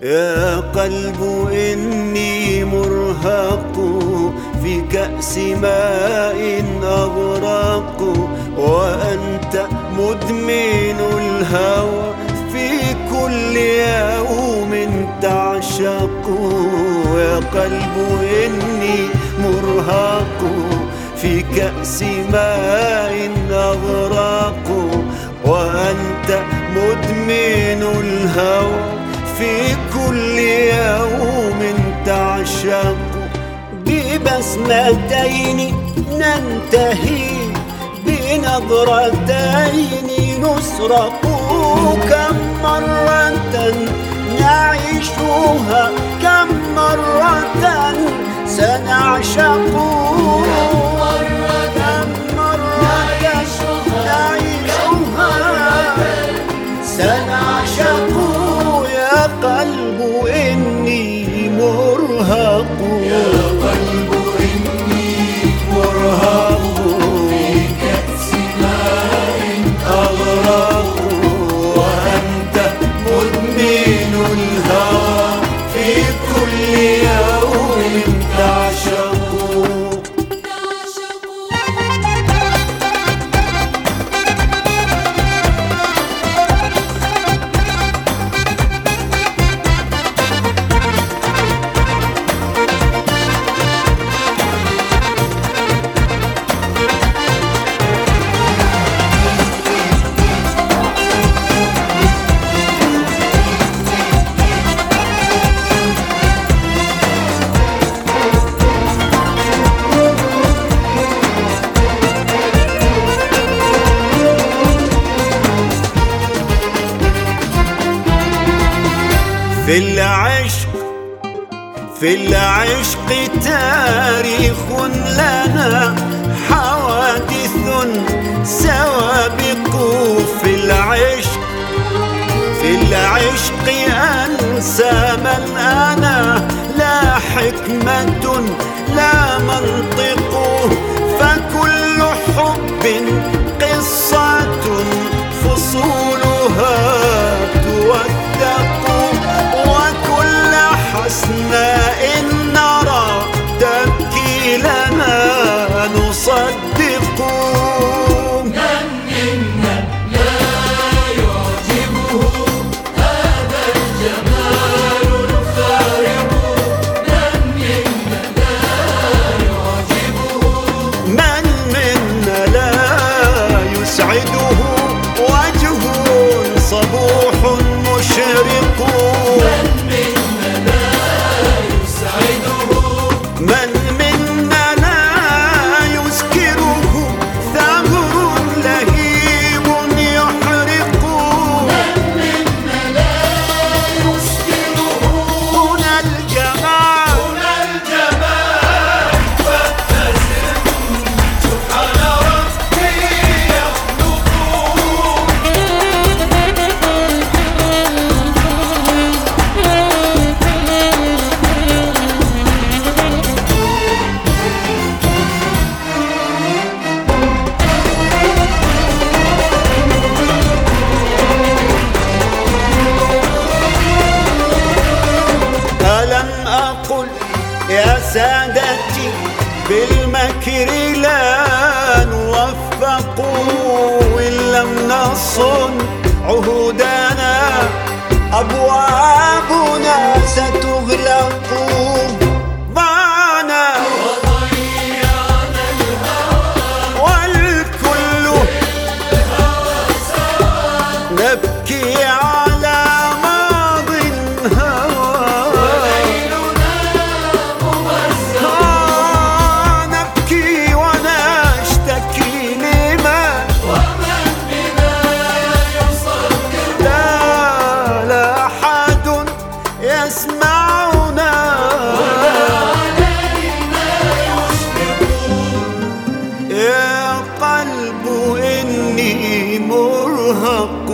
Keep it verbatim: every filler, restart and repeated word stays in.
يا قلب إني مرهق في كأس ماء أغرق، وأنت مدمن الهوى في كل يوم تعشق. يا قلب إني مرهق في كأس ماء أغرق، وأنت مدمن الهوى في كل يوم تعشق. ببسمتين ننتهي، بنظرتين نسرق، كم مرة نعيشها، كم مرة سنعشق، كم مرة نعيشها سنعشق. يا قلب إني مرهق، يا قلب إني مرهق في كأس ماء أغرق، وأنت مدمن الهوى في كل يوم تعشق. في العشق في العشق تاريخ لنا، حوادث سوابق. في العشق في العشق أنسى من أنا، لا حكمة لا منطق، فكل حب قصة فصولها توثق، وكل حسناء نرى تبكي لنا نصدق. من منا لا يعجبه هذا الجمال الفارق، من منا لا يعجبه، من منا لا يسعده وجه صبوح مشرق، من منا لا يسعده، من منا لا يسكره ثغر لهيب يحرق، من منا لا يسكره هنا الجمال هنا الجمال. فابتسم سبحان ربي يخلقه. ألم أقل يا سادتي بالمكر لا نوفق، إن لم نصن عهودنا أبوابنا ستغلق. ضعنا وضيعنا الهوى والكل الهوى سوى، نبكي على ماض هوى، ليلنا ممزق، آه نبكي ونشتكي لما ومن بنا يصدق، لا لا أحد يسمعنا، علينا يشفق. يا قلب إني مرهق